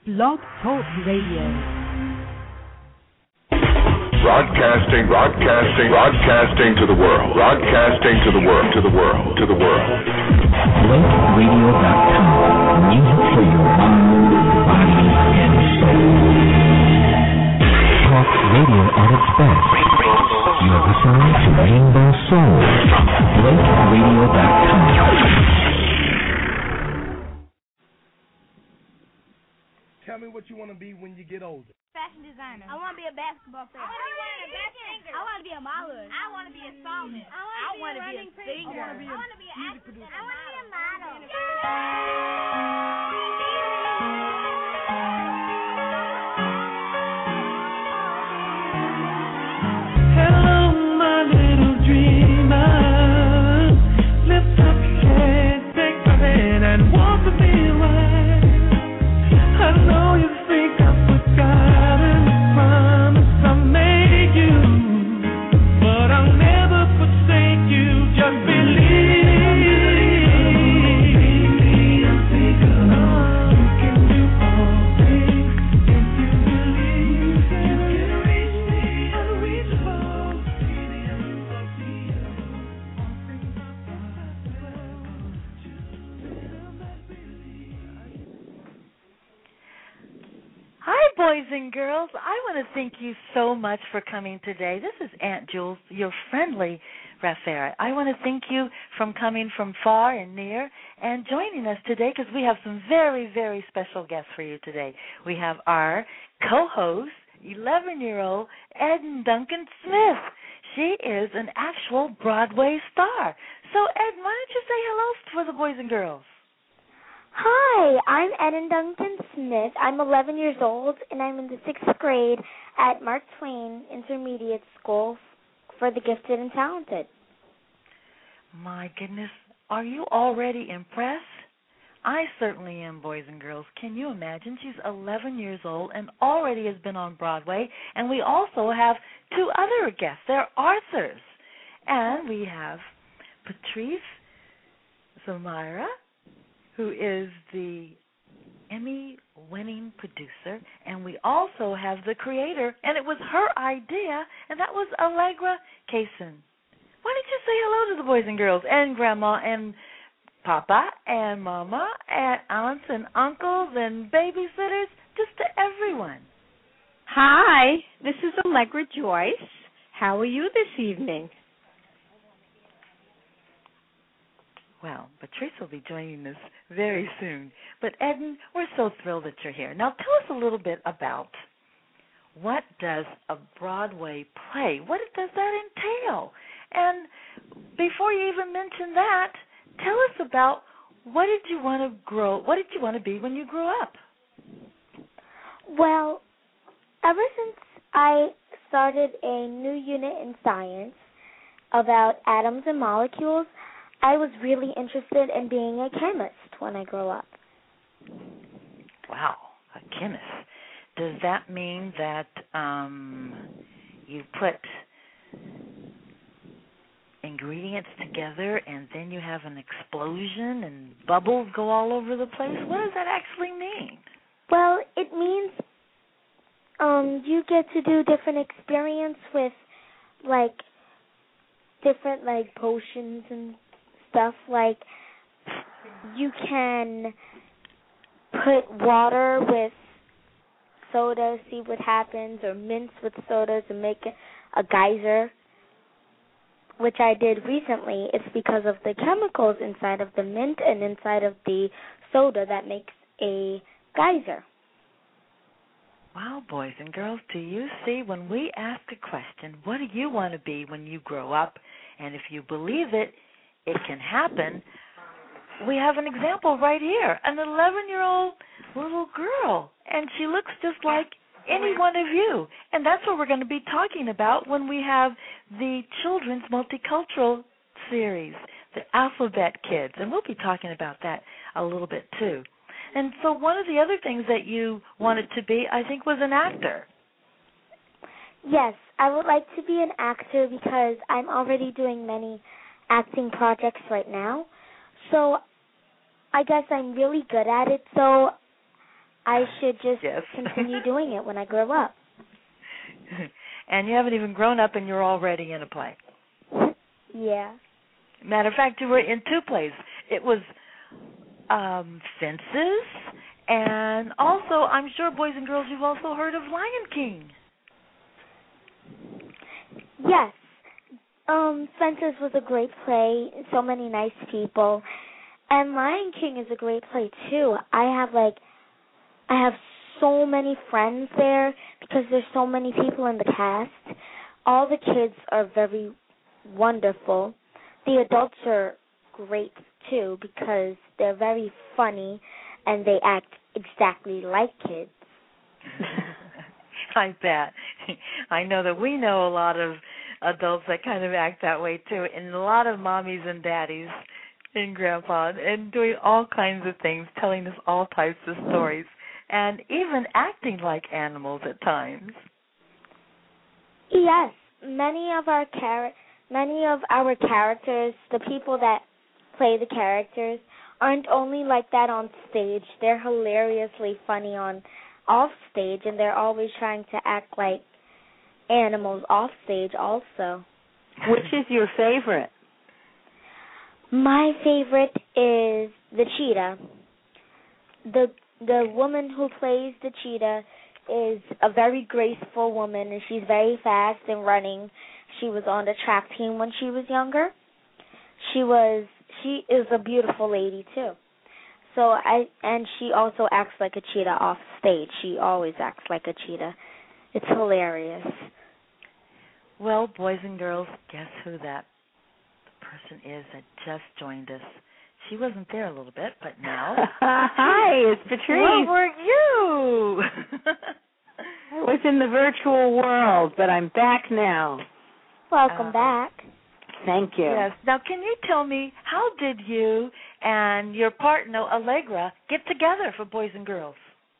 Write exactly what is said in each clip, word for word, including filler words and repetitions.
Blog Talk Radio. Broadcasting, broadcasting, broadcasting to the world. Broadcasting to the world, to the world, to the world. Blake Radio dot com. Music for your mind, body, and soul. Talk radio at its best. You're listening to Rainbow Soul. Blake Radio dot com. Tell me what you want to be when you get older. Fashion designer. I want to be a basketball player. I want to be wearing a best singer. I want to be a model. I want to be a psalmist. I want to be a singer. I want to be an actress. I want to be a model. Hello, my little dreamer. Lift up your head, take my hand, and walk with me right. I know you think I've forgotten the promise I made you, but I'll never forsake you. Just believe. I'll take a look. You can do all things if you believe. You can reach me, I'll reach for the end of the earth. All things are possible. Just little that believe. Hi, boys and girls. I want to thank you so much for coming today. This is Aunt Jules, your friendly Rafaret. I want to thank you from coming from far and near and joining us today because we have some very, very special guests for you today. We have our co-host, eleven-year-old Eden Duncan Smith. She is an actual Broadway star. So, Ed, why don't you say hello for the boys and girls? Hi, I'm Eden Duncan Smith. I'm eleven years old, and I'm in the sixth grade at Mark Twain Intermediate School for the Gifted and Talented. My goodness, are you already impressed? I certainly am, boys and girls. Can you imagine? She's eleven years old and already has been on Broadway, and we also have two other guests. They're Arthurs, and we have Patrice Zamira, who is the Emmy-winning producer, and we also have the creator, and it was her idea, and that was Allegra Kaysen. Why don't you say hello to the boys and girls, and Grandma, and Papa, and Mama, and aunts and uncles, and babysitters, just to everyone. Hi, this is Allegra Joyce. How are you this evening? Well, Patrice will be joining us very soon. But, Eden, we're so thrilled that you're here. Now, tell us a little bit about what does a Broadway play, what does that entail? And before you even mention that, tell us about what did you want to grow, what did you want to be when you grew up? Well, ever since I started a new unit in science about atoms and molecules, I was really interested in being a chemist when I grow up. Wow, a chemist. Does that mean that um, you put ingredients together and then you have an explosion and bubbles go all over the place? What does that actually mean? Well, it means um, you get to do different experience with, like, different, like, potions and stuff. Like, you can put water with soda, see what happens, or mints with soda to make a geyser, which I did recently. It's because of the chemicals inside of the mint and inside of the soda that makes a geyser. Wow, boys and girls, do you see when we ask a question, what do you want to be when you grow up? And if you believe it, it can happen. We have an example right here, an eleven-year-old little girl, and she looks just like any one of you. And that's what we're going to be talking about when we have the Children's Multicultural Series, the Alphabet Kids, and we'll be talking about that a little bit too. And so one of the other things that you wanted to be, I think, was an actor. Yes, I would like to be an actor because I'm already doing many acting projects right now. So I guess I'm really good at it. So I should just yes. continue doing it when I grow up. And you haven't even grown up and you're already in a play. Yeah. Matter of fact, you were in two plays. It was um, Fences, and also, I'm sure, boys and girls, you've also heard of Lion King. Yes. Um, Fences was a great play. So many nice people. And Lion King is a great play, too. I have, like, I have so many friends there because there's so many people in the cast. All the kids are very wonderful. The adults are great, too, because they're very funny and they act exactly like kids. I bet. I know that we know a lot of adults that kind of act that way, too, and a lot of mommies and daddies and grandpas, and doing all kinds of things, telling us all types of stories, and even acting like animals at times. Yes, many of our char- many of our characters, the people that play the characters, aren't only like that on stage. They're hilariously funny on off stage, and they're always trying to act like animals off stage also. Which is your favorite? My favorite is the cheetah. The the woman who plays the cheetah is a very graceful woman, and she's very fast in running. She was on the track team when she was younger. She was she is a beautiful lady too. So I and she also acts like a cheetah off stage. She always acts like a cheetah. It's hilarious. Well, boys and girls, guess who that person is that just joined us? She wasn't there a little bit, but now. Hi, it's Patrice. Where were you? I was in the virtual world, but I'm back now. Welcome uh, back. Thank you. Yes. Now, can you tell me, how did you and your partner, Allegra, get together for Boys and Girls?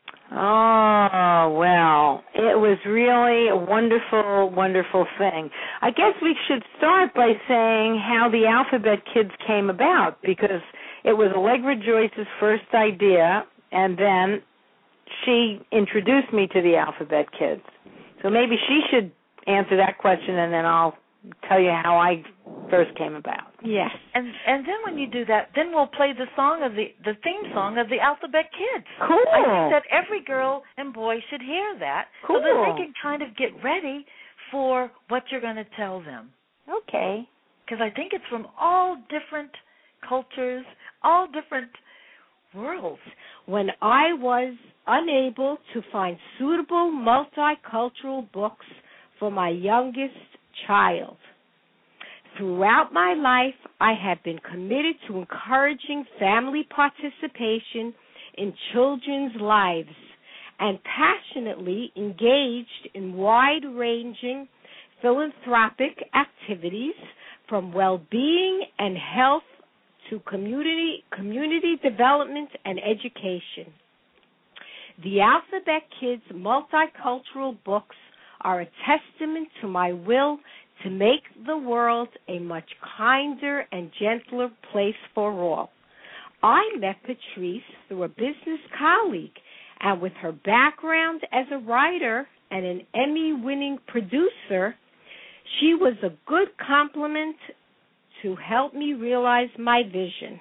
Oh, well, it was really a wonderful, wonderful thing. I guess we should start by saying how the Alphabet Kids came about, because it was Allegra Joyce's first idea, and then she introduced me to the Alphabet Kids. So maybe she should answer that question, and then I'll tell you how I first came about. Yes. And and then when you do that, then we'll play the song of the the theme song of the Alphabet Kids. Cool. I think that every girl and boy should hear that, cool. so that they can kind of get ready for what you're going to tell them. Okay. Because I think it's from all different cultures, all different worlds. When I was unable to find suitable multicultural books for my youngest child. Throughout my life, I have been committed to encouraging family participation in children's lives and passionately engaged in wide-ranging philanthropic activities from well-being and health to community community development and education. The Alphabet Kids multicultural books are a testament to my will to make the world a much kinder and gentler place for all. I met Patrice through a business colleague, and with her background as a writer and an Emmy-winning producer, she was a good complement to help me realize my vision.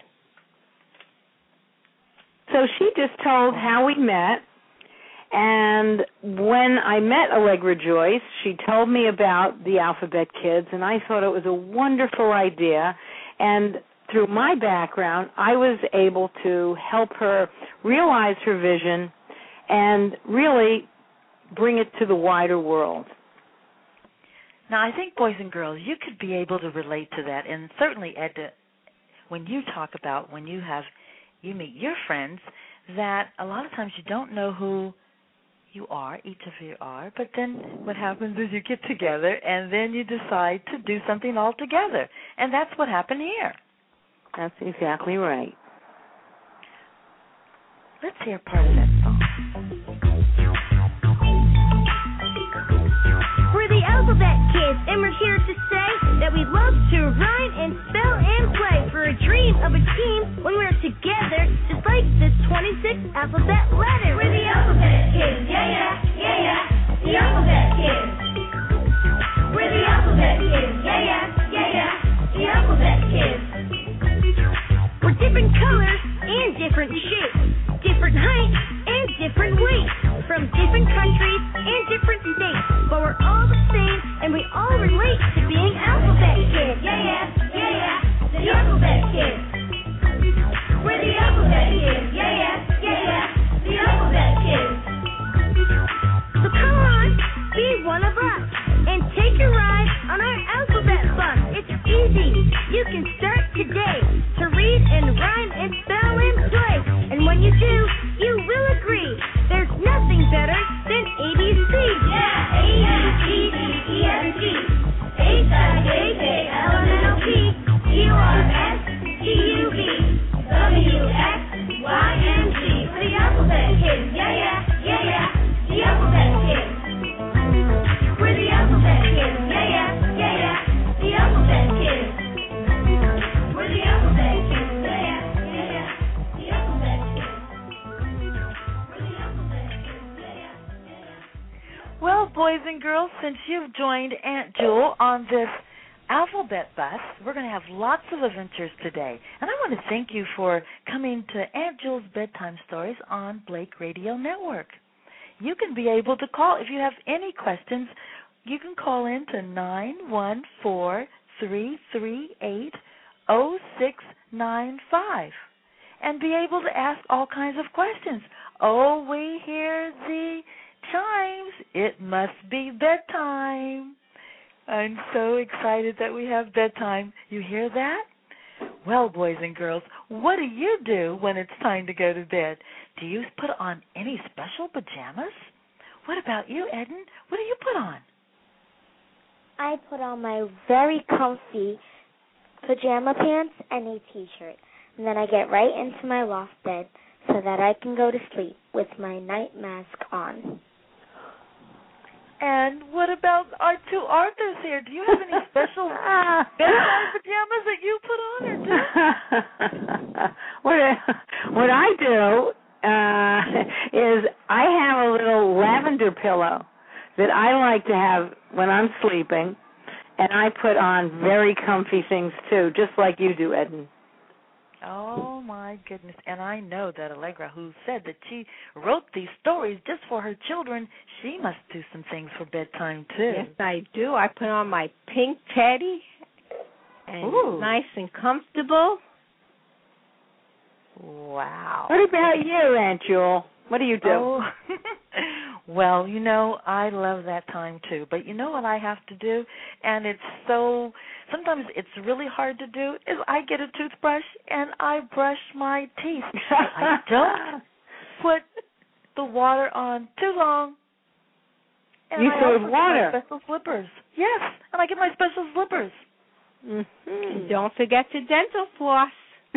So she just told how we met, and when I met Allegra Joyce, she told me about the Alphabet Kids, and I thought it was a wonderful idea, and through my background, I was able to help her realize her vision and really bring it to the wider world. Now, I think, boys and girls, you could be able to relate to that, and certainly, Edna, when you talk about when you have, you meet your friends, that a lot of times you don't know who you are, each of you are, but then what happens is you get together, and then you decide to do something all together, and that's what happened here. That's exactly right. Let's hear part of that song. We're the Alphabet Kids, and we're here to say that we love to rhyme and spell and play for a dream of a team when we're together, just like this twenty-six alphabet letter. We're the boys and girls, since you've joined Aunt Jewel on this alphabet bus, we're going to have lots of adventures today. And I want to thank you for coming to Aunt Jewel's Bedtime Stories on Blake Radio Network. You can be able to call if you have any questions. You can call in to nine one four, three three eight, zero six nine five and be able to ask all kinds of questions. Oh, we hear the chimes. It must be bedtime. I'm so excited that we have bedtime. You hear that? Well, boys and girls, what do you do when it's time to go to bed? Do you put on any special pajamas? What about you, Eden? What do you put on? I put on my very comfy pajama pants and a T-shirt, and then I get right into my loft bed so that I can go to sleep with my night mask on. And what about our two Arthurs here? Do you have any special bedtime pajamas that you put on, or do? what I, what I do uh, is I have a little lavender pillow that I like to have when I'm sleeping, and I put on very comfy things too, just like you do, Eden. Oh, my goodness. And I know that Allegra, who said that she wrote these stories just for her children, she must do some things for bedtime, too. Yes, I do. I put on my pink teddy, and Ooh. nice and comfortable. Wow. What about you, Aunt Jewel? What do you do? Oh. Well, you know, I love that time, too. But you know what I have to do? And it's so, sometimes it's really hard to do, is I get a toothbrush and I brush my teeth. I don't put the water on too long. And you I serve also water. Get my special slippers. Yes, and I get my special slippers. Mm-hmm. Don't forget your dental floss.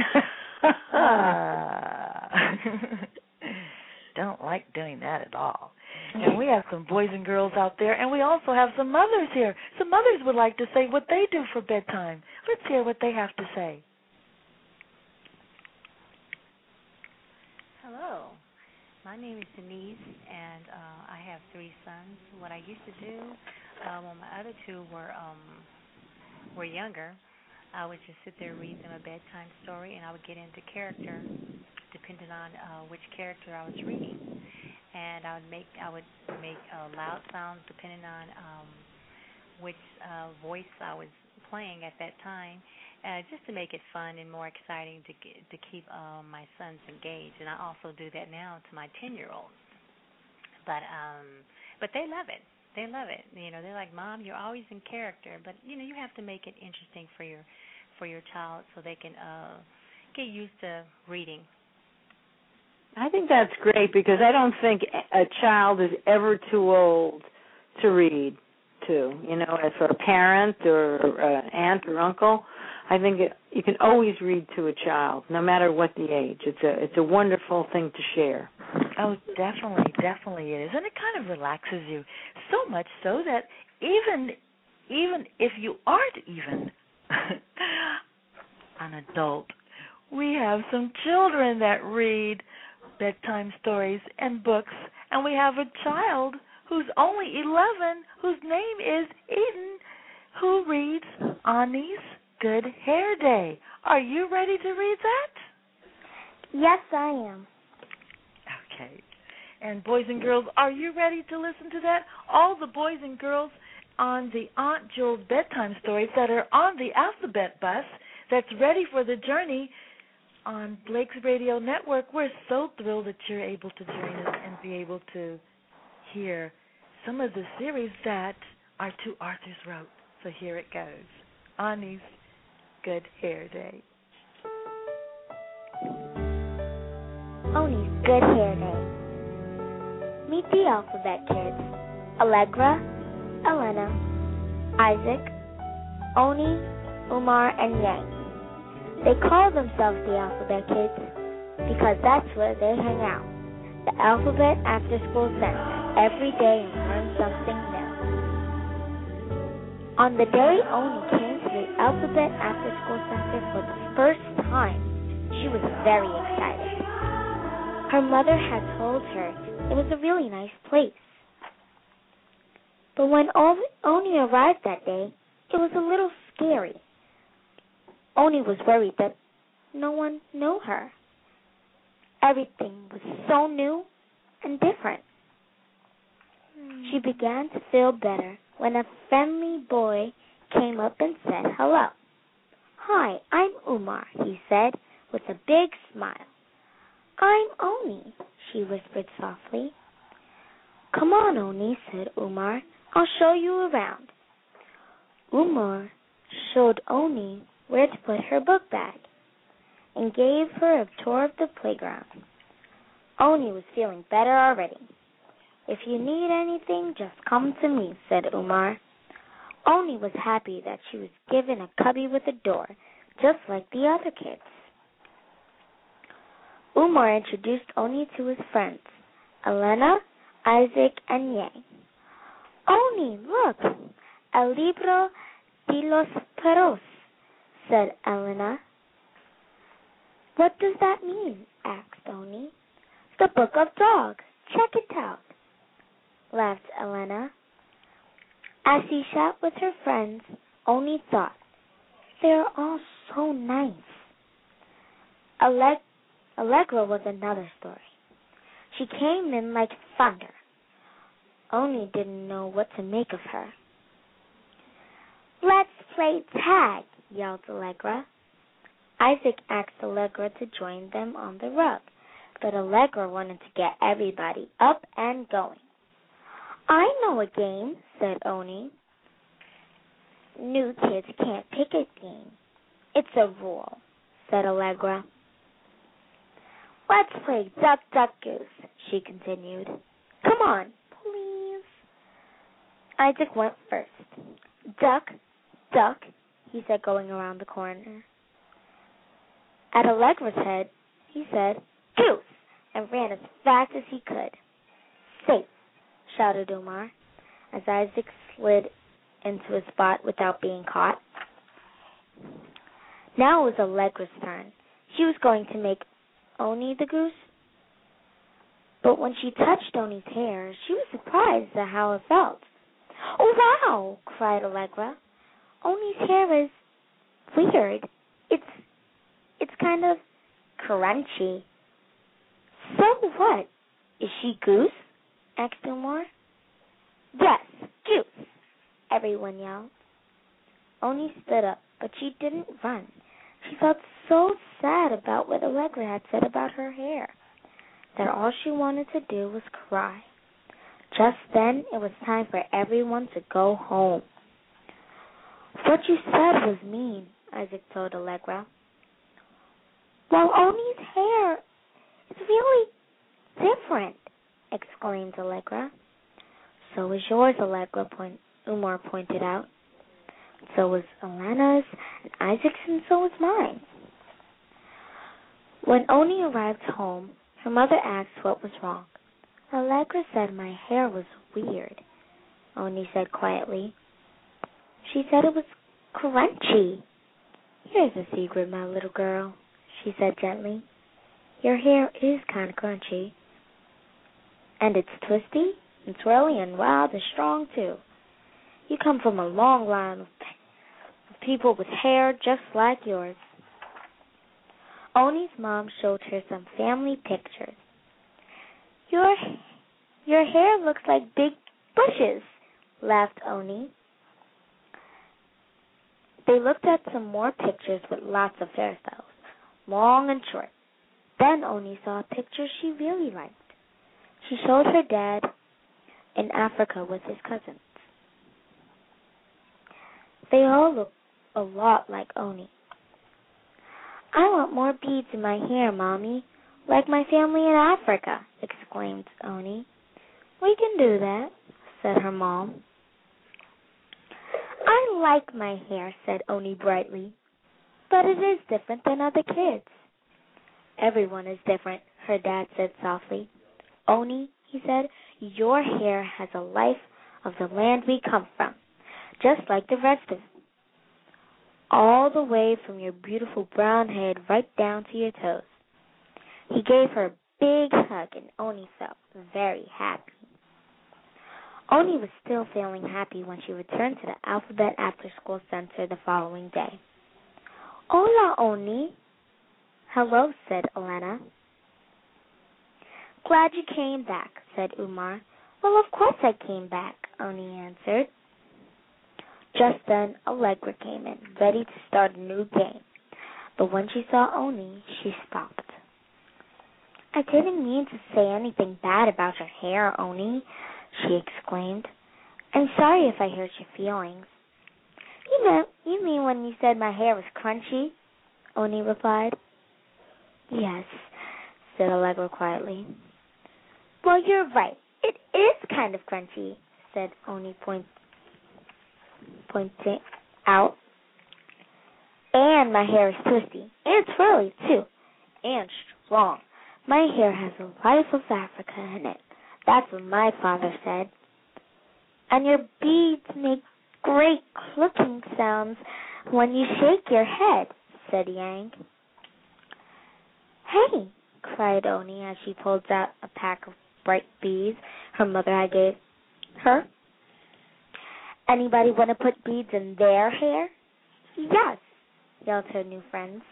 Don't like doing that at all. And we have some boys and girls out there, and we also have some mothers here. Some mothers would like to say what they do for bedtime. Let's hear what they have to say. Hello. My name is Denise, and uh, I have three sons. What I used to do uh, when my other two were um, were younger, I would just sit there and read them a bedtime story, and I would get into character depending on uh, which character I was reading. And I would make I would make uh, loud sounds depending on um, which uh, voice I was playing at that time, uh, just to make it fun and more exciting to get, to keep uh, my sons engaged. And I also do that now to my ten-year-olds. But um, but they love it. They love it. You know, they're like, Mom, you're always in character. But you know, you have to make it interesting for your for your child so they can uh, get used to reading. I think that's great because I don't think a child is ever too old to read to. You know, as for a parent or an aunt or uncle, I think it, you can always read to a child, no matter what the age. It's a it's a wonderful thing to share. Oh, definitely, definitely it is, and it kind of relaxes you so much so that even even if you aren't even an adult, we have some children that read bedtime stories and books, and we have a child who's only eleven, whose name is Eden, who reads Ani's Good Hair Day. Are you ready to read that? Yes, I am. Okay. And boys and girls, are you ready to listen to that? All the boys and girls on the Aunt Jewel's bedtime stories that are on the alphabet bus that's ready for the journey on Blake's Radio Network, we're so thrilled that you're able to join us and be able to hear some of the series that our two Arthurs wrote. So here it goes. Ani's Good Hair Day. Ani's Good Hair Day. Meet the alphabet kids. Allegra, Elena, Isaac, Oni, Umar, and Yang. They call themselves the Alphabet Kids because that's where they hang out. The Alphabet After School Center, every day and learn something new. On the day Oni came to the Alphabet After School Center for the first time, she was very excited. Her mother had told her it was a really nice place. But when Oni arrived that day, it was a little scary. Oni was worried that no one knew her. Everything was so new and different. She began to feel better when a friendly boy came up and said hello. "Hi, I'm Umar," he said with a big smile. "I'm Oni," she whispered softly. "Come on, Oni," said Umar. "I'll show you around." Umar showed Oni where to put her book bag and gave her a tour of the playground. Oni was feeling better already. "If you need anything, just come to me," said Umar. Oni was happy that she was given a cubby with a door, just like the other kids. Umar introduced Oni to his friends, Elena, Isaac, and Yang. "Oni, look, el libro de los perros," said Elena. "What does that mean?" asked Oni. "The book of dogs. Check it out," laughed Elena. As she sat with her friends, Oni thought, "They're all so nice." Alleg- Allegra was another story. She came in like thunder. Oni didn't know what to make of her. "Let's play tag," yelled Allegra. Isaac asked Allegra to join them on the rug, but Allegra wanted to get everybody up and going. "I know a game," said Oni. "New kids can't pick a game. It's a rule," said Allegra. "Let's play duck, duck, goose," she continued. "Come on, please." Isaac went first. "Duck, duck," he said, going around the corner. At Allegra's head, he said, "Goose," and ran as fast as he could. "Safe," shouted Umar, as Isaac slid into his spot without being caught. Now it was Allegra's turn. She was going to make Oni the goose. But when she touched Oni's hair, she was surprised at how it felt. "Oh, wow!" cried Allegra. "Oni's hair is weird. It's, it's kind of crunchy." "So what? Is she goose?" asked Umar. "Yes, goose," everyone yelled. Oni stood up, but she didn't run. She felt so sad about what Allegra had said about her hair that all she wanted to do was cry. Just then, it was time for everyone to go home. "What you said was mean," Isaac told Allegra. "Well, Oni's hair is really different," exclaimed Allegra. "So is yours," Allegra point, Umar pointed out. "So was Elena's and Isaac's, and so was mine." When Oni arrived home, her mother asked what was wrong. "Allegra said my hair was weird," Oni said quietly. "She said it was crunchy." "Here's a secret, my little girl," she said gently. "Your hair is kind of crunchy. And it's twisty and twirly and wild and strong, too. You come from a long line of people with hair just like yours." Oni's mom showed her some family pictures. Your your hair looks like big bushes," laughed Oni. They looked at some more pictures with lots of hairstyles, long and short. Then Oni saw a picture she really liked. She showed her dad in Africa with his cousins. They all looked a lot like Oni. "I want more beads in my hair, Mommy, like my family in Africa," exclaimed Oni. "We can do that," said her mom. "I like my hair," said Oni brightly, "but it is different than other kids." "Everyone is different," her dad said softly. "Oni," he said, "your hair has a life of the land we come from, just like the rest of it. All the way from your beautiful brown head right down to your toes." He gave her a big hug, and Oni felt very happy. Oni was still feeling happy when she returned to the Alphabet After School Center the following day. Hola, Oni. Hello, said Elena. Glad you came back, said Umar. Well, of course I came back, Oni answered. Just then, Allegra came in, ready to start a new game. But when she saw Oni, she stopped. I didn't mean to say anything bad about your hair, Oni, she exclaimed. I'm sorry if I hurt your feelings. You know, you mean when you said my hair was crunchy? Oni replied. Yes, said Allegra quietly. Well, you're right. It is kind of crunchy, said Oni, point, pointing out. And my hair is twisty, and twirly, too, and strong. My hair has the life of Africa in it. That's what my father said. And your beads make great clicking sounds when you shake your head, said Yang. Hey, cried Oni as she pulled out a pack of bright beads her mother had gave her. Anybody want to put beads in their hair? Yes, yelled her new friends.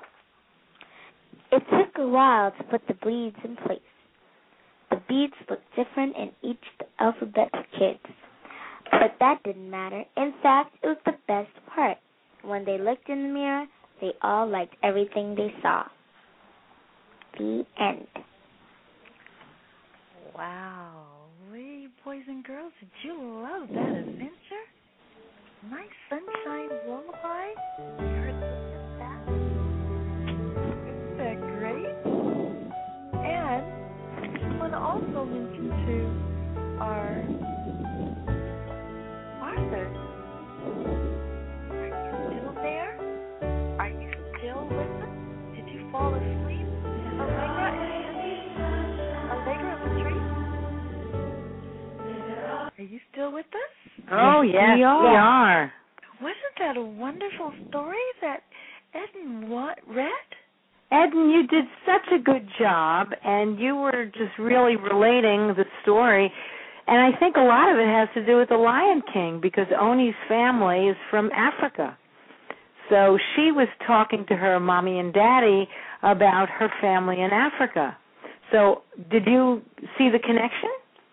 It took a while to put the beads in place. The beads looked different in each alphabet kids. But that didn't matter. In fact, it was the best part. When they looked in the mirror, they all liked everything they saw. The end. Wow. Hey, boys and girls, did you love that adventure? Nice sunshine lullaby. You heard that? Isn't that great? And I want to also mention to our Arthur. Are you still there? Are you still with us? Did you fall asleep? Allegra and Allegra of the tree? Are you still with us? Oh, yes, we are. We are. Wasn't that a wonderful story that Eden what, read? Eden, you did such a good job, and you were just really relating the story. And I think a lot of it has to do with the Lion King, because Oni's family is from Africa. So she was talking to her mommy and daddy about her family in Africa. So did you see the connection?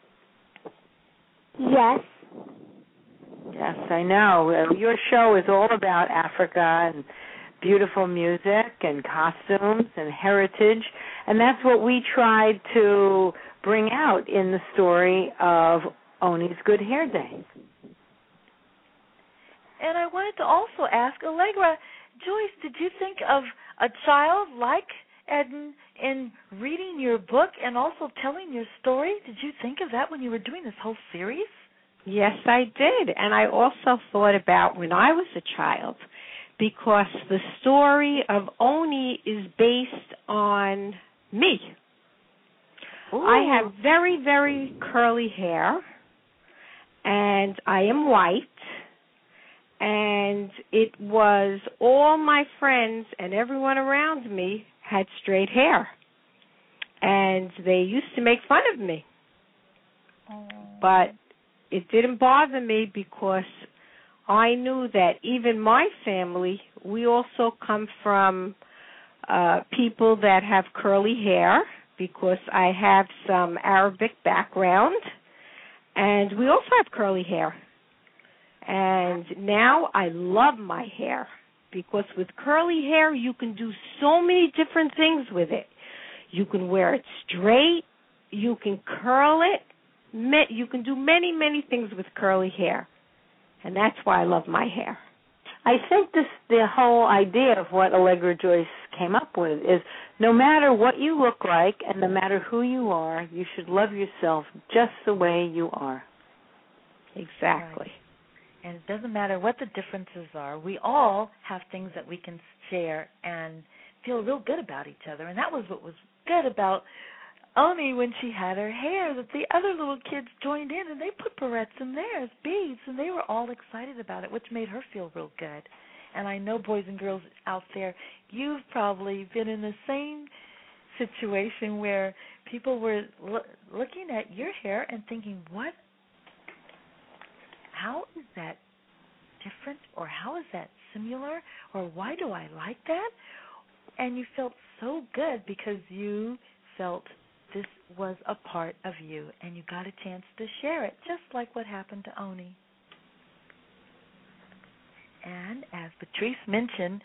Yes. Yes, I know. Your show is all about Africa and beautiful music and costumes and heritage, and that's what we tried to bring out in the story of Oni's Good Hair Day. And I wanted to also ask Allegra, Joyce, did you think of a child like Eden in reading your book and also telling your story? Did you think of that when you were doing this whole series? Yes, I did. And I also thought about when I was a child, because the story of Oni is based on me. Ooh. I have very, very curly hair, and I am white, and it was all my friends and everyone around me had straight hair, and they used to make fun of me. Oh. But it didn't bother me because I knew that even my family, we also come from uh, people that have curly hair, because I have some Arabic background, and we also have curly hair. And now I love my hair, because with curly hair you can do so many different things with it. You can wear it straight, you can curl it, you can do many, many things with curly hair. And that's why I love my hair. I think this the whole idea of what Allegra Joyce came up with is no matter what you look like and no matter who you are, you should love yourself just the way you are. Exactly. Right. And it doesn't matter what the differences are. We all have things that we can share and feel real good about each other. And that was what was good about Oni when she had her hair, that the other little kids joined in and they put barrettes in theirs, beads, and they were all excited about it, which made her feel real good. And I know, boys and girls out there, you've probably been in the same situation where people were lo- looking at your hair and thinking, what how is that different, or how is that similar, or why do I like that? And you felt so good because you felt this was a part of you, and you got a chance to share it, just like what happened to Oni. And as Patrice mentioned,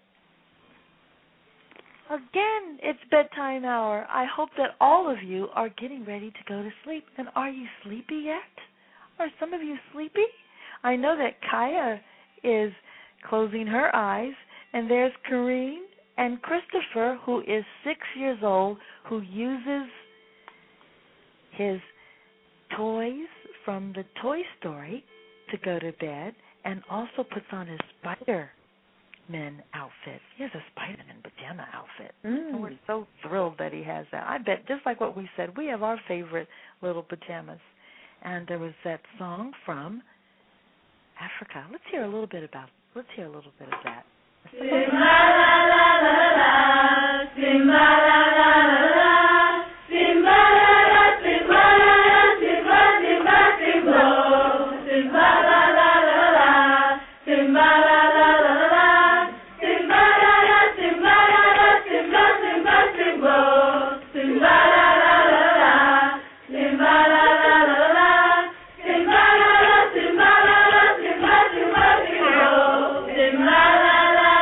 again, it's bedtime hour. I hope that all of you are getting ready to go to sleep. And are you sleepy yet? Are some of you sleepy? I know that Kaya is closing her eyes, and there's Kareen and Christopher, who is six years old, who uses his toys from the Toy Story to go to bed, and also puts on his Spider-Man outfit. He has a Spider-Man pajama outfit. Mm. And we're so thrilled that he has that. I bet, just like what we said, we have our favorite little pajamas. And there was that song from Africa. Let's hear a little bit about, let's hear a little bit of that. Simba la la la la, Simba la la la la, Simba la la, Simba la la, Simba, Simba, Simba, Simba la la la la, Simba la la la la, Simba la la, Simba la la, Simba, Simba, Simba, Simba la la la la, Simba la la la la, Simba la la, Simba la la, Simba, Simba, Simba, Simba la.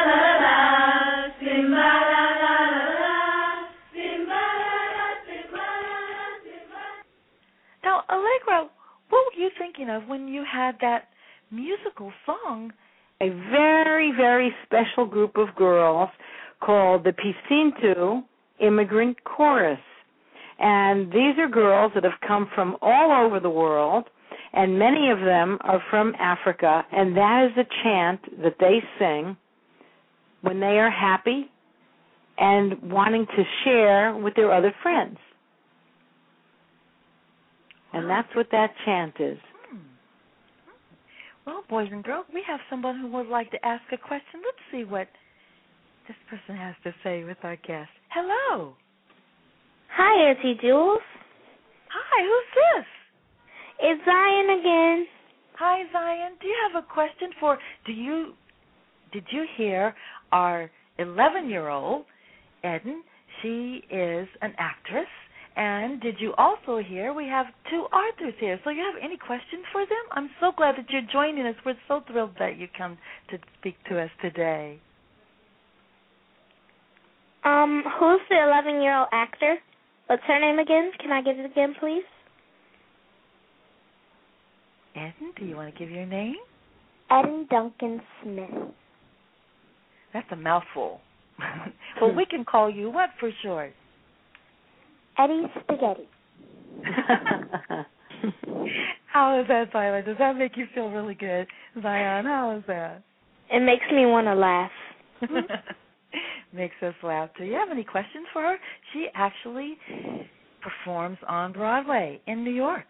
Now, Allegra, what were you thinking of when you had that musical song? A very, very special group of girls called the Pisintu Immigrant Chorus. And these are girls that have come from all over the world, and many of them are from Africa, and that is a chant that they sing when they are happy and wanting to share with their other friends. And that's what that chant is. Hmm. Well, boys and girls, we have someone who would like to ask a question. Let's see what this person has to say with our guest. Hello. Hi, Auntie Jules. Hi, who's this? It's Zion again. Hi, Zion. Do you have a question for, do you, did you hear our eleven-year-old, Eden? She is an actress. And did you also hear we have two Arthurs here? So you have any questions for them? I'm so glad that you're joining us. We're so thrilled that you come to speak to us today. Um, who's the eleven-year-old actor? What's her name again? Can I get it again, please? Eden, do you want to give your name? Eden Duncan Smith. That's a mouthful. Well, we can call you what for short? Eddie Spaghetti. How is that, Zion? Does that make you feel really good? Zion, how is that? It makes me want to laugh. Makes us laugh. Do you have any questions for her? She actually performs on Broadway in New York.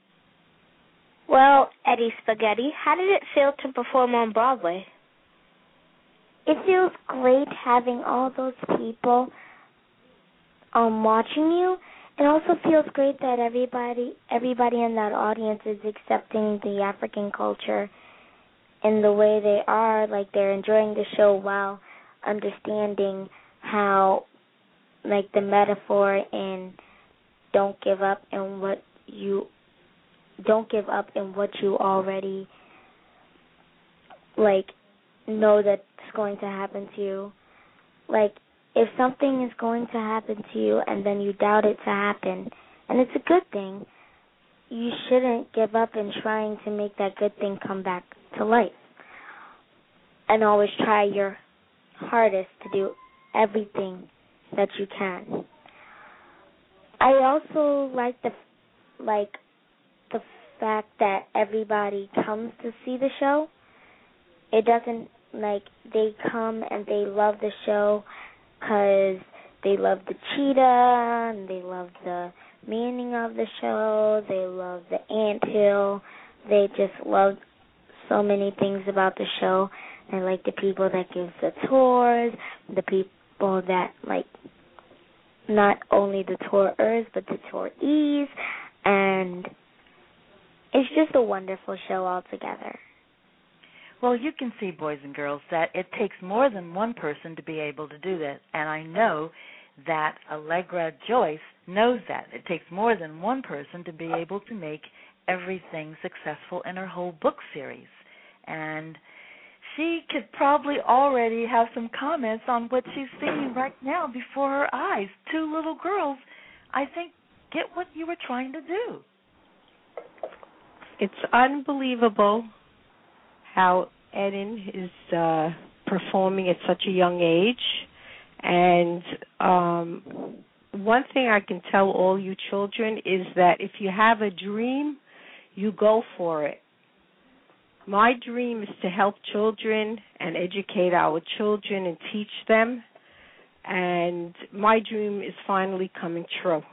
Well, Eddie Spaghetti, how did it feel to perform on Broadway? It feels great having all those people um, watching you. It also feels great that everybody everybody in that audience is accepting the African culture in the way they are, like they're enjoying the show while understanding how, like, the metaphor in don't give up in what you don't give up in what you already, like, know that's going to happen to you. Like, if something is going to happen to you and then you doubt it to happen, and it's a good thing, you shouldn't give up in trying to make that good thing come back to life. And always try your hardest to do everything that you can. I also like the like the fact that everybody comes to see the show. It doesn't, like, they come and they love the show because they love the cheetah, and they love the meaning of the show, they love the anthill, they just love so many things about the show. They like the people that give the tours, the people that, like, not only the tourers, but the tourees, and it's just a wonderful show altogether. Well, you can see, boys and girls, that it takes more than one person to be able to do that. And I know that Allegra Joyce knows that. It takes more than one person to be able to make everything successful in her whole book series. And she could probably already have some comments on what she's seeing right now before her eyes. Two little girls, I think, get what you were trying to do. It's unbelievable how Eden is uh, performing at such a young age. And um, one thing I can tell all you children is that if you have a dream, you go for it. My dream is to help children and educate our children and teach them. And my dream is finally coming true.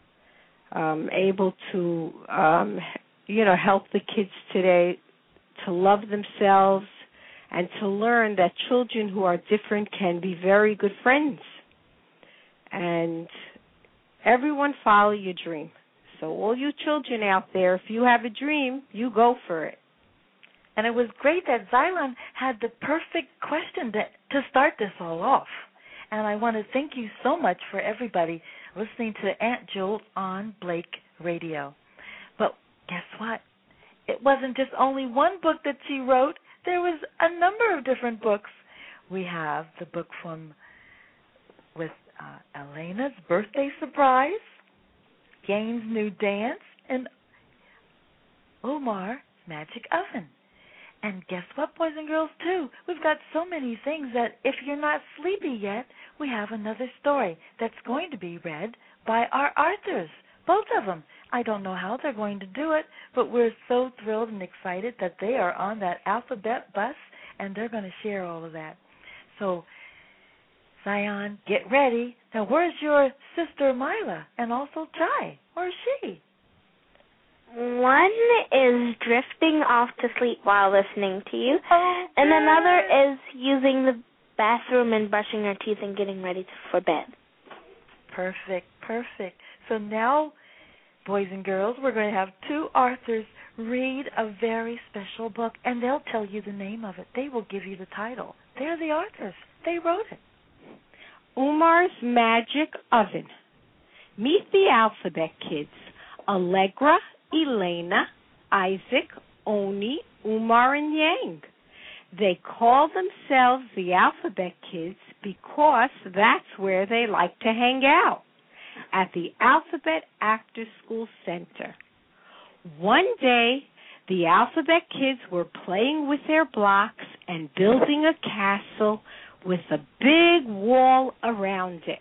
I'm able to, um, you know, help the kids today to love themselves and to learn that children who are different can be very good friends. And everyone follow your dream. So all you children out there, if you have a dream, you go for it. And it was great that Xylon had the perfect question to, to start this all off. And I want to thank you so much for everybody listening to Aunt Jewel on Blake Radio. But guess what? It wasn't just only one book that she wrote. There was a number of different books. We have the book from with uh, Elena's Birthday Surprise, Gaines' New Dance, and Umar's Magic Oven. And guess what, boys and girls, too? We've got so many things that if you're not sleepy yet, we have another story that's going to be read by our Arthurs, both of them. I don't know how they're going to do it, but we're so thrilled and excited that they are on that alphabet bus, and they're going to share all of that. So, Zion, get ready. Now, where's your sister Mila and also Jai? Where's she? One is drifting off to sleep while listening to you, oh, and another is using the bathroom and brushing her teeth and getting ready for bed. Perfect, perfect. So now, boys and girls, we're going to have two Arthurs read a very special book, and they'll tell you the name of it. They will give you the title. They're the Arthurs. They wrote it. Umar's Magic Oven. Meet the alphabet kids. Allegra, Elena, Isaac, Oni, Umar, and Yang. They call themselves the Alphabet Kids because that's where they like to hang out, at the Alphabet After School Center. One day, the Alphabet Kids were playing with their blocks and building a castle with a big wall around it.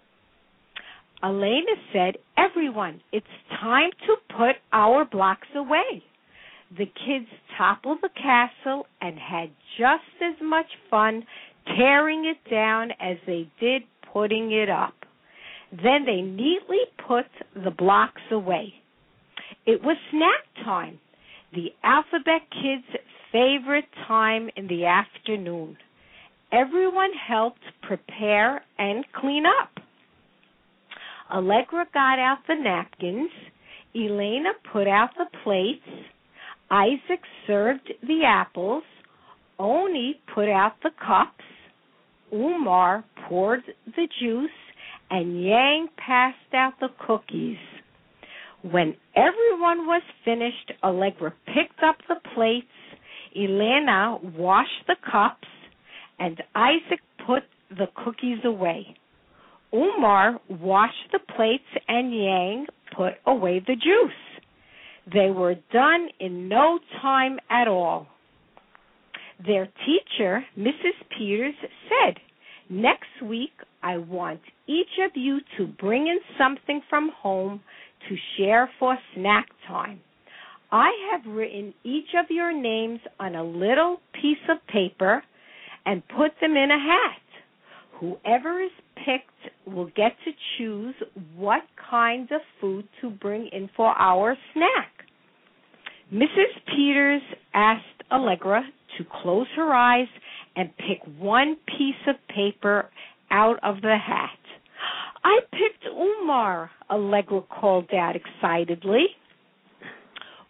Elena said, "Everyone, it's time to put our blocks away." The kids toppled the castle and had just as much fun tearing it down as they did putting it up. Then they neatly put the blocks away. It was snack time, the Alphabet Kids' favorite time in the afternoon. Everyone helped prepare and clean up. Allegra got out the napkins. Elena put out the plates. Isaac served the apples. Oni put out the cups. Umar poured the juice. And Yang passed out the cookies. When everyone was finished, Allegra picked up the plates. Elena washed the cups. And Isaac put the cookies away. Umar washed the plates and Yang put away the juice. They were done in no time at all. Their teacher, Missus Peters, said, "Next week I want each of you to bring in something from home to share for snack time. I have written each of your names on a little piece of paper and put them in a hat. Whoever is picked will get to choose what kind of food to bring in for our snack." Missus Peters asked Allegra to close her eyes and pick one piece of paper out of the hat. "I picked Umar," Allegra called out excitedly. Umar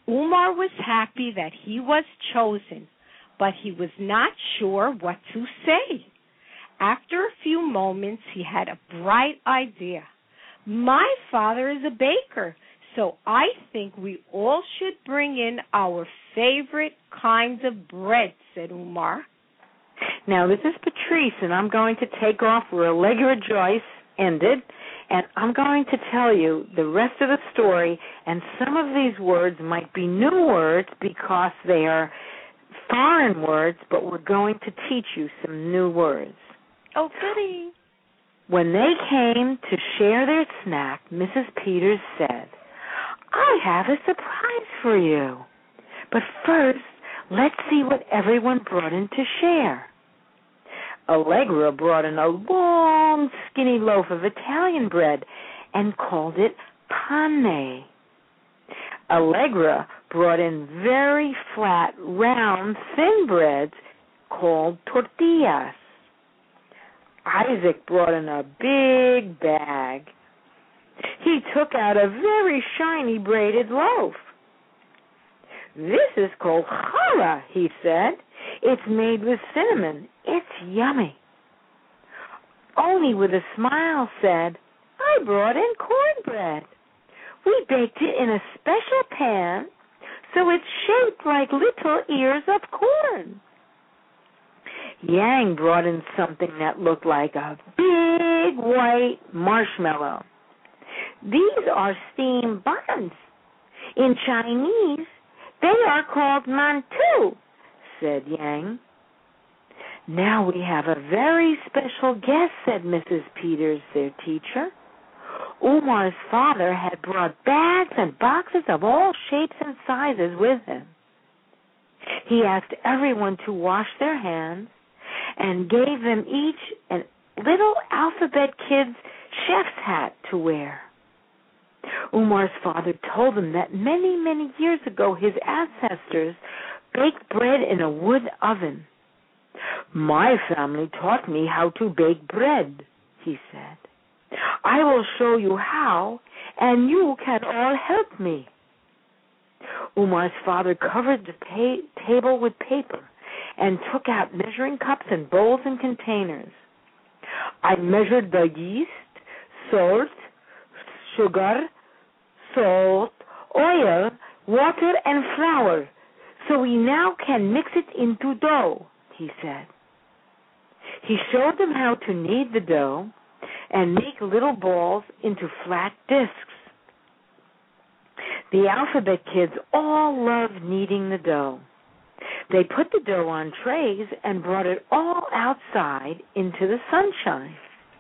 Umar was happy that he was chosen, but he was not sure what to say. After a few moments, he had a bright idea. My father is a baker, so I think we all should bring in our favorite kinds of bread, said Umar. Now, this is Patrice, and I'm going to take off where Allegra Joyce ended, and I'm going to tell you the rest of the story, and some of these words might be new words because they are foreign words, but we're going to teach you some new words. Oh, goody. When they came to share their snack, Missus Peters said, I have a surprise for you. But first, let's see what everyone brought in to share. Allegra brought in a long, skinny loaf of Italian bread and called it pane. Allegra brought in very flat, round, thin breads called tortillas. Isaac brought in a big bag. He took out a very shiny braided loaf. This is called challah, he said. It's made with cinnamon. It's yummy. Oni, with a smile, said, I brought in cornbread. We baked it in a special pan, so it's shaped like little ears of corn. Yang brought in something that looked like a big white marshmallow. These are steamed buns. In Chinese, they are called mantou, said Yang. Now we have a very special guest, said Missus Peters, their teacher. Umar's father had brought bags and boxes of all shapes and sizes with him. He asked everyone to wash their hands and gave them each a little Alphabet Kids chef's hat to wear. Umar's father told him that many, many years ago his ancestors baked bread in a wood oven. My family taught me how to bake bread, he said. I will show you how, and you can all help me. Umar's father covered the pa- table with paper and took out measuring cups and bowls and containers. I measured the yeast, salt, sugar, salt, oil, water, and flour, so we now can mix it into dough, he said. He showed them how to knead the dough and make little balls into flat discs. The Alphabet Kids all loved kneading the dough. They put the dough on trays and brought it all outside into the sunshine.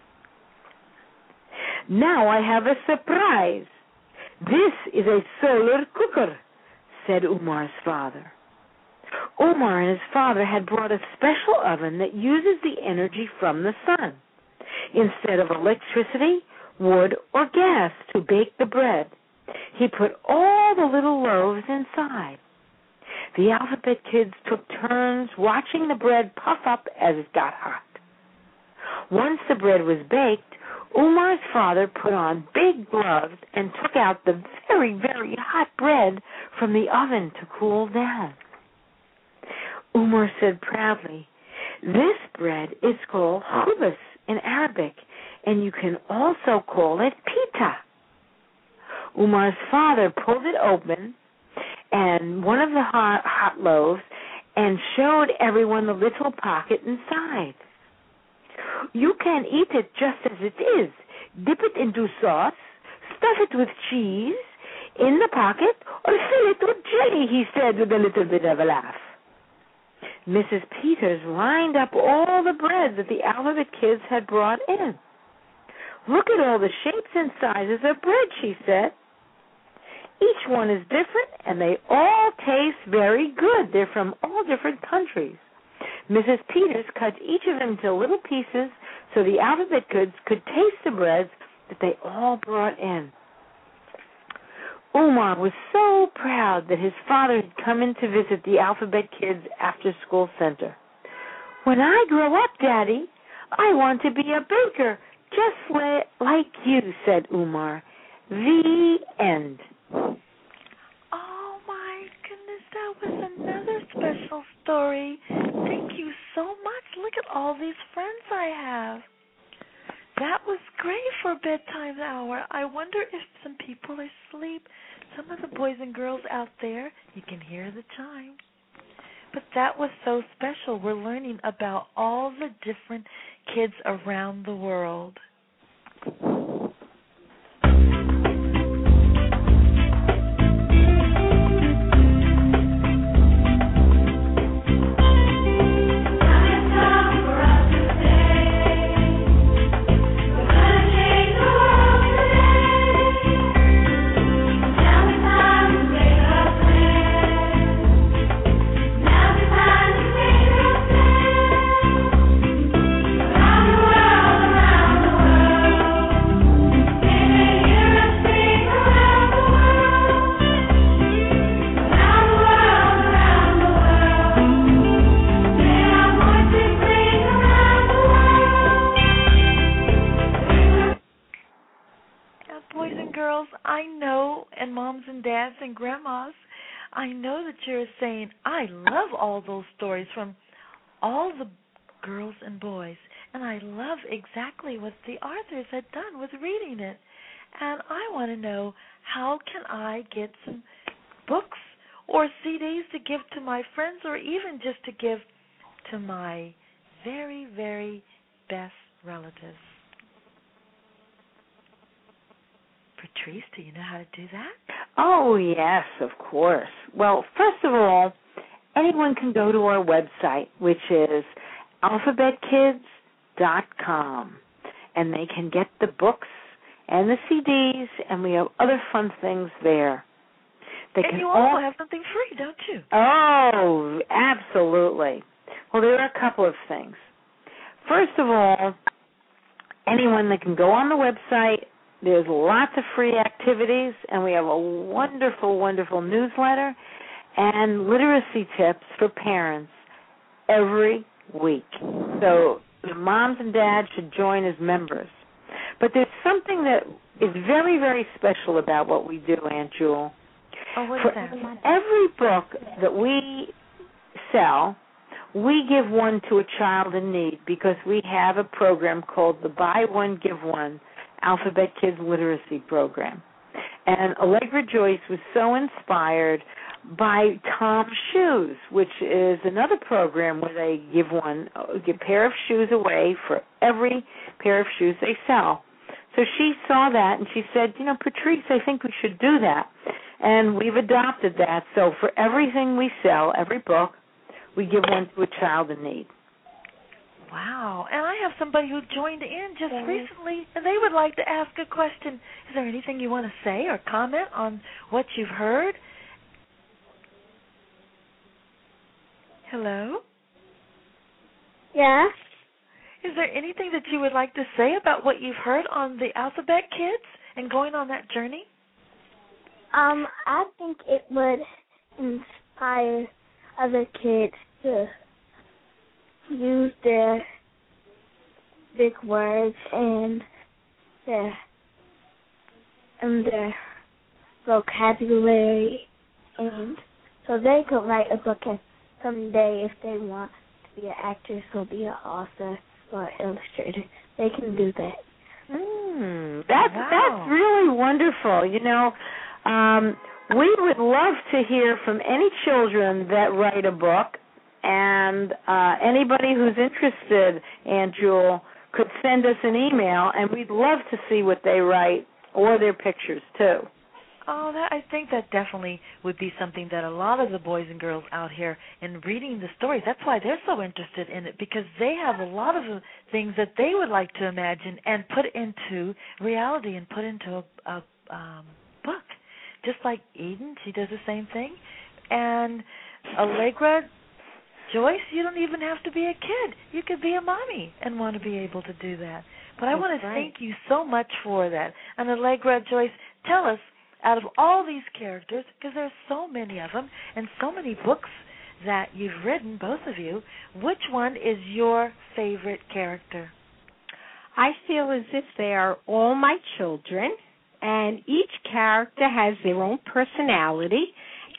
Now I have a surprise. This is a solar cooker, said Umar's father. Umar and his father had brought a special oven that uses the energy from the sun, instead of electricity, wood, or gas to bake the bread. He put all the little loaves inside. The Alphabet Kids took turns watching the bread puff up as it got hot. Once the bread was baked, Umar's father put on big gloves and took out the very, very hot bread from the oven to cool down. Umar said proudly, this bread is called khubz in Arabic, and you can also call it pita. Umar's father pulled it open, and one of the hot, hot loaves, and showed everyone the little pocket inside. You can eat it just as it is. Dip it into sauce, stuff it with cheese in the pocket, or fill it with jelly, he said with a little bit of a laugh. Missus Peters lined up all the bread that the Alphabet Kids had brought in. Look at all the shapes and sizes of bread, she said. Each one is different, and they all taste very good. They're from all different countries. Missus Peters cut each of them into little pieces so the Alphabet Kids could taste the breads that they all brought in. Umar was so proud that his father had come in to visit the Alphabet Kids after-school center. When I grow up, Daddy, I want to be a baker, just like you, said Umar. The end. Oh, my goodness. That was another special story. Thank you so much. Look at all these friends I have. That was great for bedtime hour. I wonder if some people are asleep. Some of the boys and girls out there, you can hear the chime. But that was so special. We're learning about all the different kids around the world. And grandmas, I know that you're saying, I love all those stories from all the girls and boys, and I love exactly what the authors had done with reading it. And I want to know, how can I get some books or C Ds to give to my friends, or even just to give to my very, very best relatives? Patrice, do you know how to do that? Oh, yes, of course. Well, first of all, anyone can go to our website, which is alphabet kids dot com, and they can get the books and the C Ds, and we have other fun things there. They and can you also all... have something free, don't you? Oh, absolutely. Well, there are a couple of things. First of all, anyone that can go on the website, there's lots of free activities, and we have a wonderful, wonderful newsletter and literacy tips for parents every week. So the moms and dads should join as members. But there's something that is very, very special about what we do, Aunt Jewel. Oh, what's for that? Every book that we sell, we give one to a child in need, because we have a program called the Buy One, Give One Alphabet Kids Literacy Program. And Allegra Joyce was so inspired by Tom's Shoes, which is another program where they give one a pair of shoes away for every pair of shoes they sell. So she saw that and she said, you know, Patrice, I think we should do that. And we've adopted that. So for everything we sell, every book, we give one to a child in need. Wow. And I have somebody who joined in just recently, and they would like to ask a question. Is there anything you want to say or comment on what you've heard? Hello? Yeah? Is there anything that you would like to say about what you've heard on the Alphabet Kids and going on that journey? Um, I think it would inspire other kids to use their big words and their and their vocabulary, and so they could write a book, and someday if they want to be an actress or be an author or an illustrator, they can do that. Mm, that's wow. that's really wonderful. You know, um, we would love to hear from any children that write a book. And uh, anybody who's interested, Aunt Jewel, could send us an email, and we'd love to see what they write, or their pictures, too. Oh, that, I think that definitely would be something that a lot of the boys and girls out here in reading the stories, that's why they're so interested in it, because they have a lot of things that they would like to imagine and put into reality and put into a, a um, book. Just like Eden, she does the same thing. And Allegra Joyce, you don't even have to be a kid. You could be a mommy and want to be able to do that. But I That's want to right. thank you so much for that. And Allegra Joyce, tell us, out of all these characters, because there's so many of them and so many books that you've written, both of you, which one is your favorite character? I feel as if they are all my children, and each character has their own personality,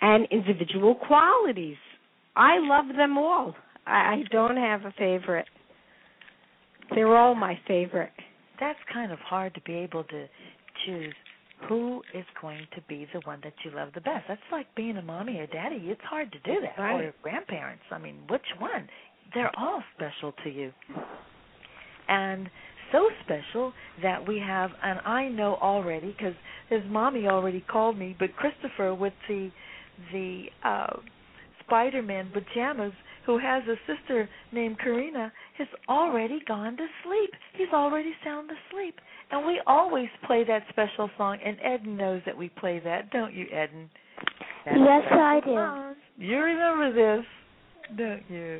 and individual qualities. I love them all. I don't have a favorite. They're all my favorite. That's kind of hard to be able to choose who is going to be the one that you love the best. That's like being a mommy or daddy. It's hard to do that. Right. Or grandparents. I mean, which one? They're all special to you. And so special that we have, and I know already, because his mommy already called me, but Christopher with the, the uh, Spider-Man pajamas, who has a sister named Karina, has already gone to sleep. He's already sound asleep. And we always play that special song, and Eden knows that we play that, don't you, Eden? That's yes, I do. Song. You remember this, don't you?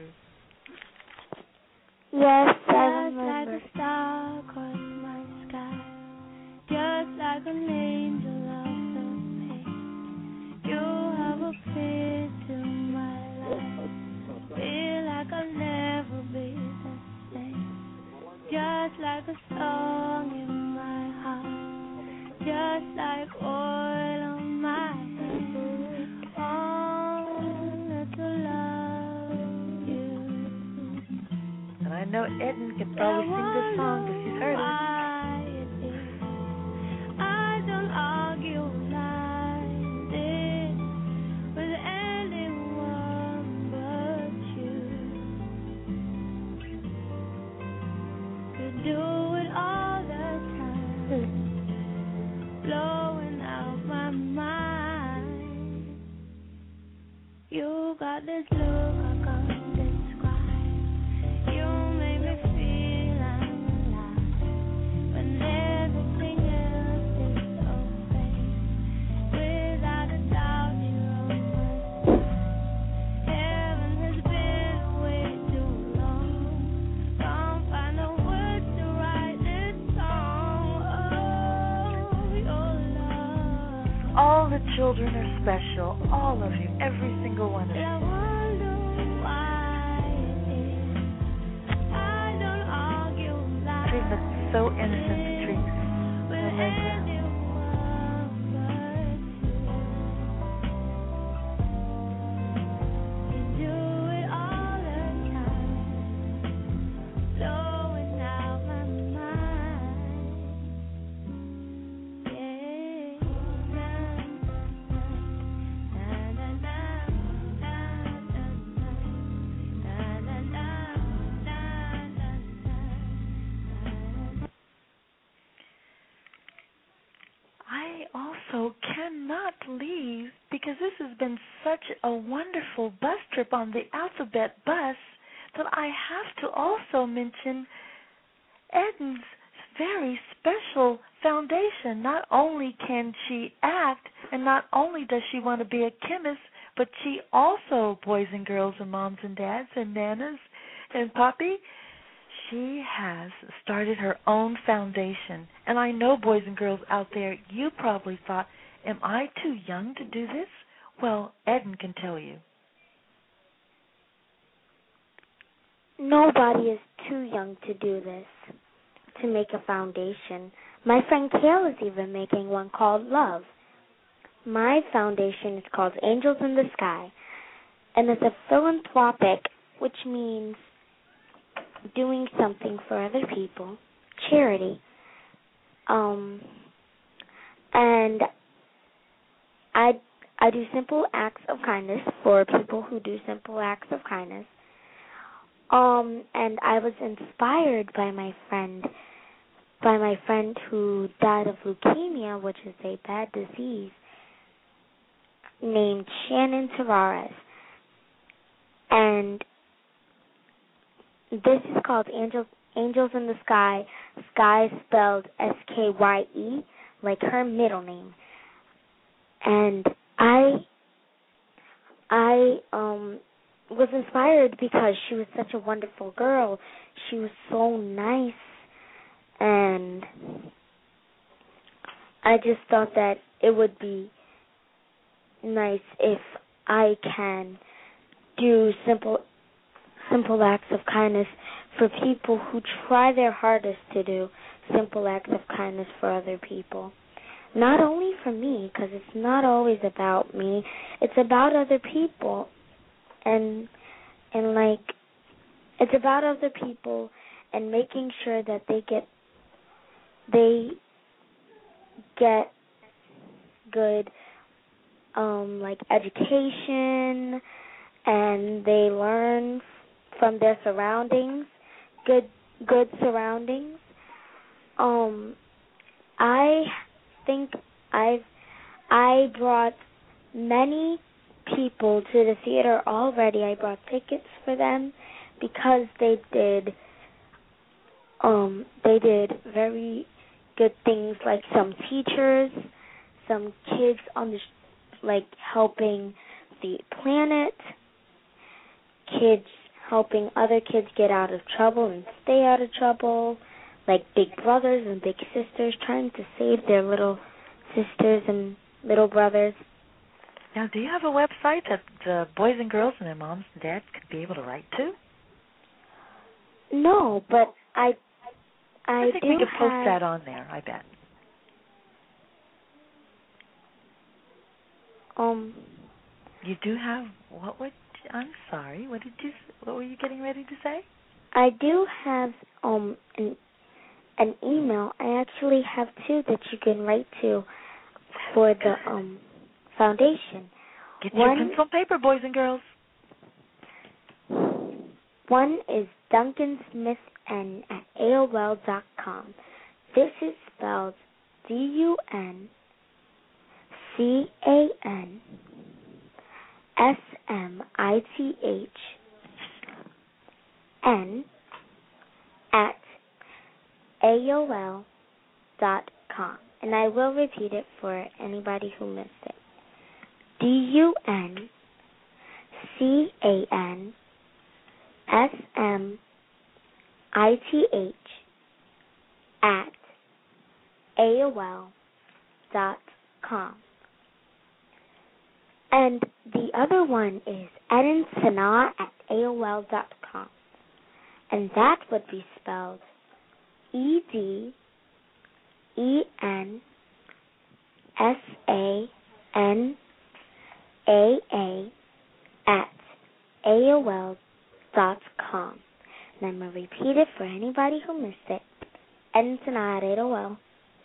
Yes, I Just remember. like a star across my sky, just like an angel off the page. You have a appeared to my life. Feel like I'll never be the same. Just like a song in my heart, just like oil on my head. Only to love you. And I know Eden could probably sing this song because she's heard it. I don't argue like this with anyone but you. You do it all the time, blowing out my mind. You got this look I can't describe. You make me feel I'm alive when everything else is so fake. Without a doubt, you're on my side. Heaven has been away too long. Can't find the words to write this song. Oh, your love. All the children are special. All of you. Every single one of you. I wonder why it is. I don't argue like Trees look so innocent, the trees. with Oh, my God. anyone but you. You do it all the time, blowing out my mind. Yeah, na na na na na na na na na na. I also cannot leave because this has been such a wonderful bus trip on the Alphabet Bus that I have to also mention Eden's very special foundation. Not only can she act, and not only does she want to be a chemist, but she also, boys and girls and moms and dads and nanas and Poppy, she has started her own foundation. And I know, boys and girls out there, you probably thought, am I too young to do this? Well, Eden can tell you. Nobody is too young to do this, to make a foundation. My friend Kale is even making one called Love. My foundation is called Angels in the Sky, and it's a philanthropic, which means doing something for other people, charity. Um, and I I do simple acts of kindness for people who do simple acts of kindness. Um, and I was inspired by my friend, by my friend who died of leukemia, which is a bad disease, named Shannon Tavares. And this is called Angels, Angels in the Sky. Sky spelled S K Y E, like her middle name. And I, I um, was inspired because she was such a wonderful girl. She was so nice, and I just thought that it would be nice if I can do simple simple acts of kindness for people who try their hardest to do simple acts of kindness for other people. not only for me, because it's not always about me. It's about other people, and and like it's about other people and making sure that they get they get good um like education, and they learn from their surroundings, good good surroundings. Um, I think I've I brought many people to the theater already. I brought tickets for them because they did um they did very good things, like some teachers, some kids on the sh- like helping the planet, kids helping other kids get out of trouble and stay out of trouble, like big brothers and big sisters trying to save their little sisters and little brothers. Now, do you have a website that the boys and girls and their moms and dads could be able to write to? No, but I I, I think do we could post have, that on there, I bet. Um, you do have what would I'm sorry. What did you what were you getting ready to say? I do have um an an email. I actually have two that you can write to for the um foundation. Get one, your pencil and paper, boys and girls. One is Duncan Smith N at A O L dot com. This is spelled D U N C A N S M I T H N at A O L dot com. And I will repeat it for anybody who missed it. D U N C A N S M I T H at A O L dot com. And the other one is Eden Sanaa at A O L dot com. And that would be spelled E D E N S A N A A at A O L dot com. And I'm going to repeat it for anybody who missed it. Eden Sanaa at A O L.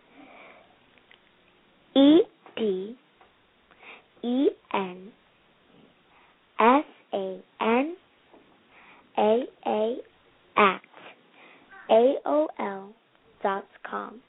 E D E N S A N A A at A O L dot com.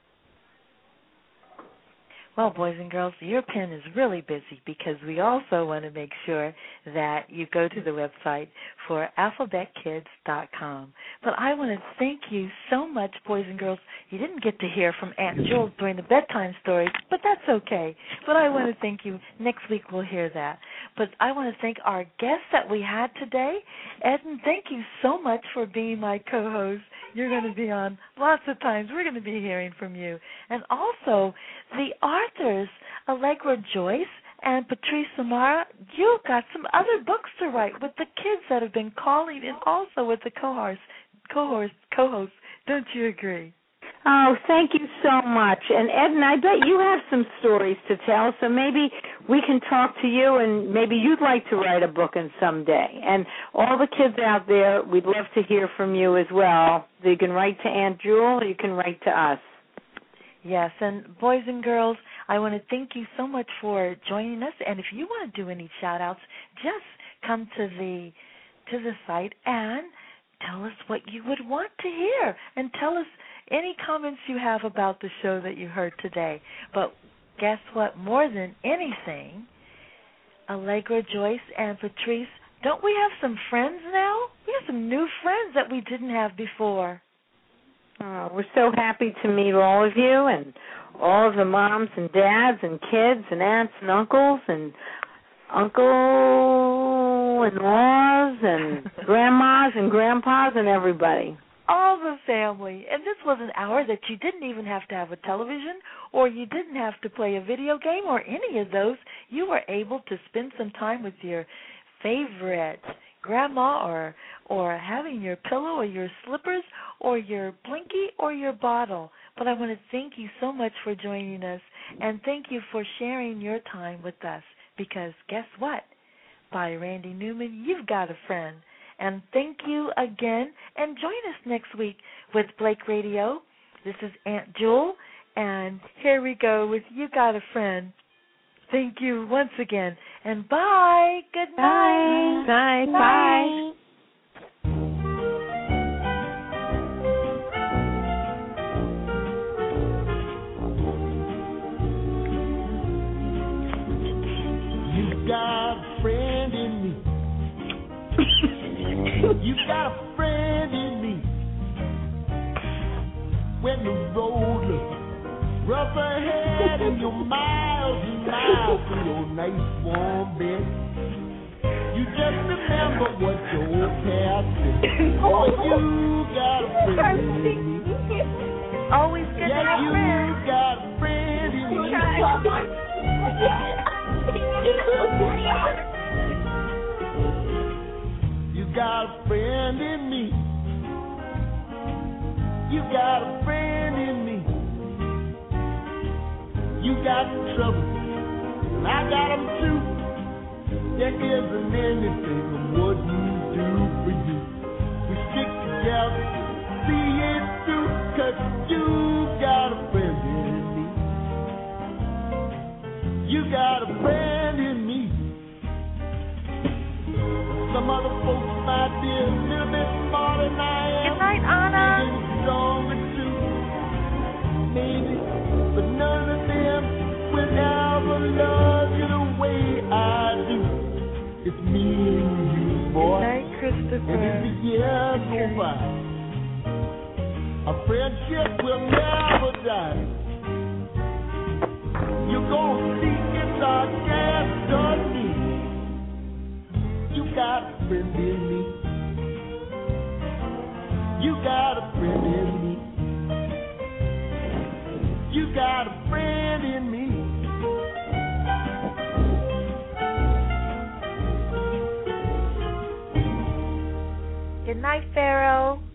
Well, boys and girls, your pen is really busy because we also want to make sure that you go to the website for alphabet kids dot com. But I want to thank you so much, boys and girls. You didn't get to hear from Aunt Jules during the bedtime story, but that's okay. But I want to thank you. Next week we'll hear that. But I want to thank our guests that we had today. Eden, thank you so much for being my co-host. You're going to be on lots of times. We're going to be hearing from you. And also, the authors, Allegra Joyce and Patrice Samara, you got some other books to write with the kids that have been calling and also with the co-hosts. Co-hosts, co-hosts. Don't you agree? Oh, thank you so much. And Eden, I bet you have some stories to tell, so maybe we can talk to you and maybe you'd like to write a book in someday. And all the kids out there, we'd love to hear from you as well. You can write to Aunt Jewel or you can write to us. Yes, and boys and girls, I want to thank you so much for joining us. And if you want to do any shout-outs, just come to the to the site and tell us what you would want to hear and tell us any comments you have about the show that you heard today. But guess what? More than anything, Allegra, Joyce, and Patrice, don't we have some friends now? We have some new friends that we didn't have before. Oh, we're so happy to meet all of you and all of the moms and dads and kids and aunts and uncles and uncle-in-laws and grandmas and grandpas and everybody. All the family. And this was an hour that you didn't even have to have a television or you didn't have to play a video game or any of those. You were able to spend some time with your favorite grandma or or having your pillow or your slippers or your blinky or your bottle. But I want to thank you so much for joining us, and thank you for sharing your time with us, because guess what? By Randy Newman, you've got a friend. And thank you again, and join us next week with Blake Radio. This is Aunt Jewel, and here we go with You Got a Friend. Thank you once again, and bye. Good night. Bye. Bye. Bye. You got a friend in me. You got a friend in me. When the road looks rough ahead and you're miles and miles from your nice warm bed, you just remember what your old past said. Oh, you got a friend in me. Always good yeah, to have you friends. got a friend in me. You got a friend in me. You got a friend in me. You got trouble, and I got them too. There isn't anything I wouldn't do for you. We stick together, see it through, 'cause you got a friend in me. You got a friend in me. Some other folks might be a little bit more than I am. Good night, Anna. Maybe stronger too. Maybe, but none of them will ever love you the way I do. It's me and you, boy. Good night, Christopher. And as the years go by, our friendship will never die. You're gonna see it's our destiny. You got a friend in me. You got a friend in me. You got a friend in me. Good night, Pharaoh.